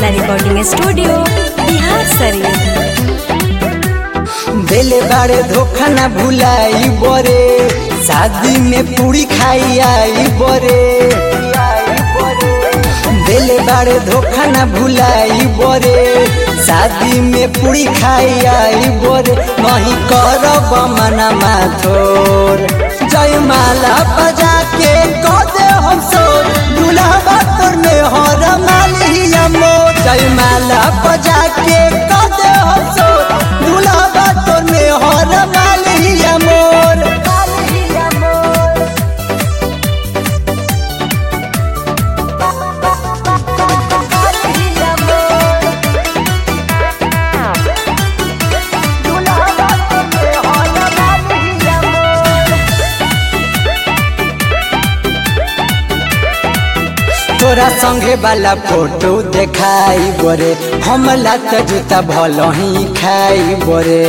Recording studio Bihar Sharif. दिल बारे धोखा न भुलाई बोरे, शादी में पूरी खाई आई बोरे। दिल बारे धोखा न भुलाई बोरे, शादी में पूरी खाई आई बोरे। नहीं करब मना माथोर, जयमाला बजा के कदे हम सोर, दुल्हा तोर में हर मालिया मोर। जयमाला बजा के कदे हम सोर, दुल्हा तोर में हर मालिया मोर। तोरा संगे वाला फोटो देखाई बोरे, हम लात जूता भल ही खाई बोरे।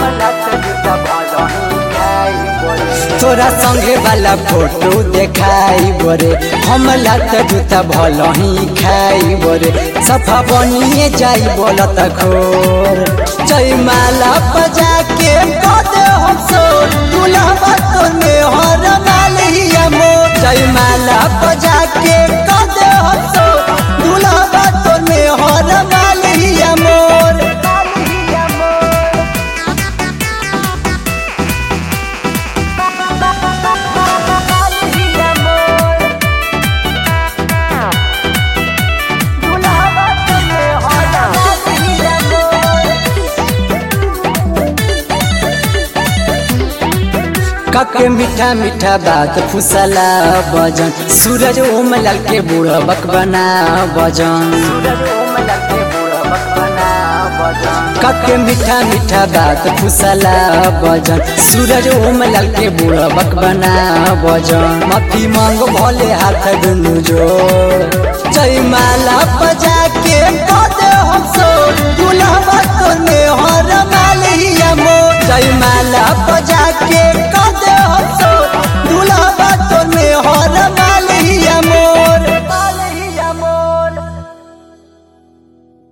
तोरा संगे वाला फोटो देखाई बोरे, हम लात जूता भल ही खाई बोरे। सफा बनिए जाई बोलत खोर, जयमाला बजा के कदे हम सोर, दुल्हा तोर में हर मालिया मोर। जयमाला बजा के कदे हम सोर, दुल्हा तोर में हर मालिया मोर। कके मीठा मीठा बात फुसला बजन, सूरज ओमलाल के बुढ़बक बना बजन। कके मीठा मीठा बात फुसला बजन, सूरज ओमलाल के बुढ़बक बना बजन। माफी मांगो भोले हाथ दुनु जोड़, जयमाला बजा के कदे हम सोर, दुल्हा तोर में हर मालिया मोर। जयमाला बजा के